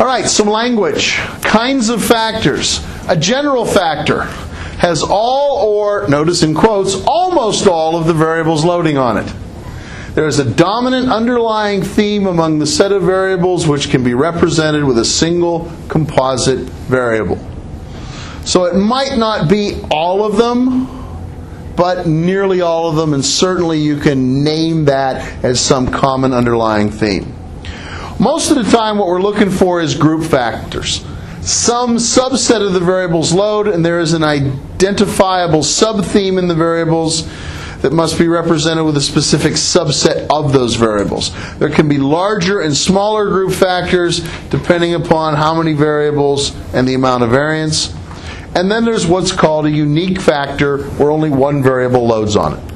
All right, some language. Kinds of factors. A general factor has all or, notice in quotes, almost all of the variables loading on it. There is a dominant underlying theme among the set of variables which can be represented with a single composite variable. So it might not be all of them, but nearly all of them, and certainly you can name that as some common underlying theme. Most of the time what we're looking for is group factors. Some subset of the variables load, and there is an identifiable subtheme in the variables that must be represented with a specific subset of those variables. There can be larger and smaller group factors depending upon how many variables and the amount of variance. And then there's what's called a unique factor where only one variable loads on it.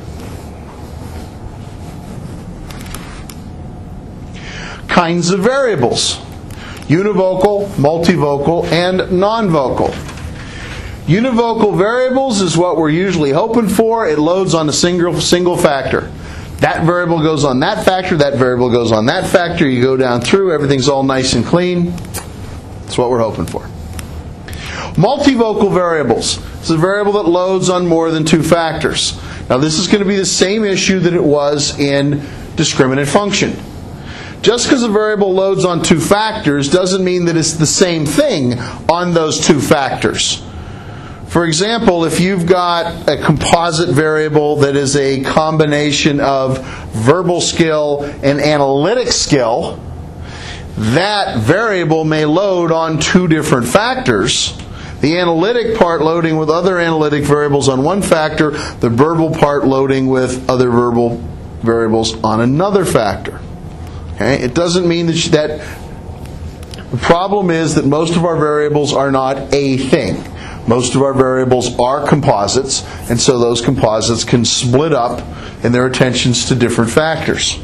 Kinds of variables: univocal, multivocal, and nonvocal. Univocal variables is what we're usually hoping for. It loads on a single factor. That variable goes on that factor, that variable goes on that factor. You go down through, everything's all nice and clean. That's what we're hoping for. Multivocal variables is a variable that loads on more than two factors. Now this is going to be the same issue that it was in discriminant function. Just because a variable loads on two factors doesn't mean that it's the same thing on those two factors. For example, if you've got a composite variable that is a combination of verbal skill and analytic skill, that variable may load on two different factors. The analytic part loading with other analytic variables on one factor, the verbal part loading with other verbal variables on another factor. Okay? It doesn't mean that the problem is that most of our variables are not a thing. Most of our variables are composites, and so those composites can split up in their attentions to different factors.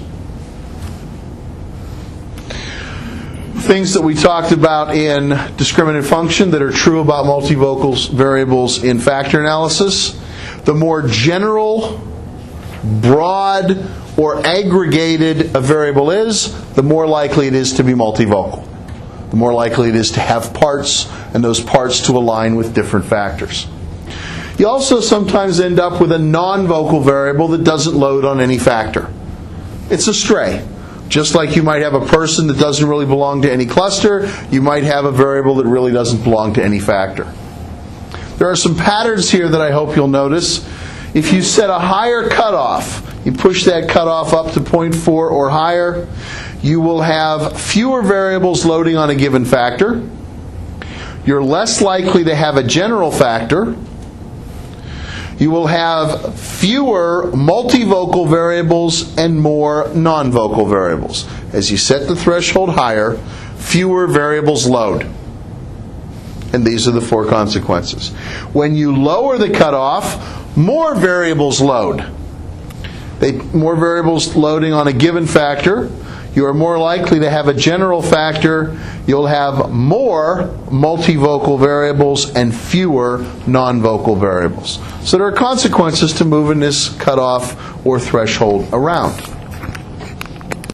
Things that we talked about in discriminant function that are true about multivocal variables in factor analysis: the more general, broad, or aggregated a variable is, the more likely it is to be multivocal. The more likely it is to have parts, and those parts to align with different factors. You also sometimes end up with a non-vocal variable that doesn't load on any factor. It's a stray. Just like you might have a person that doesn't really belong to any cluster, you might have a variable that really doesn't belong to any factor. There are some patterns here that I hope you'll notice. If you set a higher cutoff, you push that cutoff up to 0.4 or higher, you will have fewer variables loading on a given factor. You're less likely to have a general factor. You will have fewer multivocal variables and more nonvocal variables. As you set the threshold higher, fewer variables load. And these are the four consequences. When you lower the cutoff, more variables load. More variables loading on a given factor. You are more likely to have a general factor. You'll have more multivocal variables and fewer nonvocal variables. So there are consequences to moving this cutoff or threshold around.